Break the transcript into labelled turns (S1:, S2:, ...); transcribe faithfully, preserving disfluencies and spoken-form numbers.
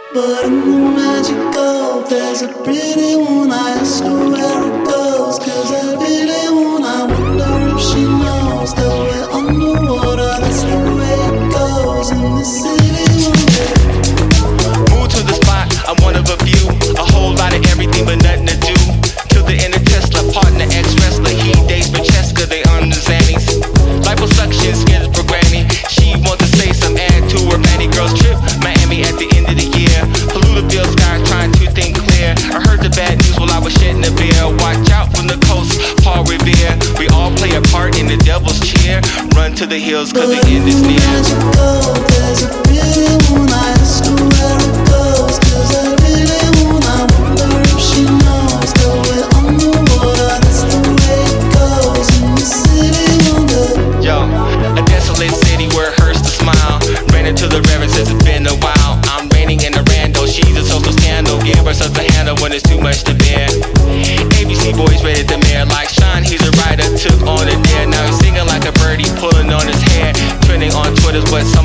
S1: But in the magical, there's a pretty one. I ask her where it goes, cause I really wanna wonder if she knows that we're underwater. That's the way it goes in the city one day.
S2: Move to the spot, I'm one of a few. A whole lot of everything but nothing to do. Till the end of Tesla, partner, ex-wrestler. He dates Francesca, they on the Xannies. Liposuction, skins for granny. She wants to say some add to her fanny. Girls trip, Miami at the end of the year. Polluted sky, trying to think clear. I heard the bad news while I was shedding a beer. Watch out from the coast, Paul Revere. We all play a part in the devil's cheer. Run to the hills, cause the end is near.
S1: There's a pretty one. I ask her where it goes, cause I really wanna wonder if she knows that we're underwater. That's the way it goes in the city one day.
S2: Yo, a desolate city where it hurts to smile. Ran into the reverend since it's been a while. I'm raining in the rando, she's a social scandal. Give her such a handle when it's too much to bear. A B C boys ready to mayor like Sean, he's a writer, took on a dare. Now he's singing like a birdie, pulling on his hair. Trending on Twitter's what's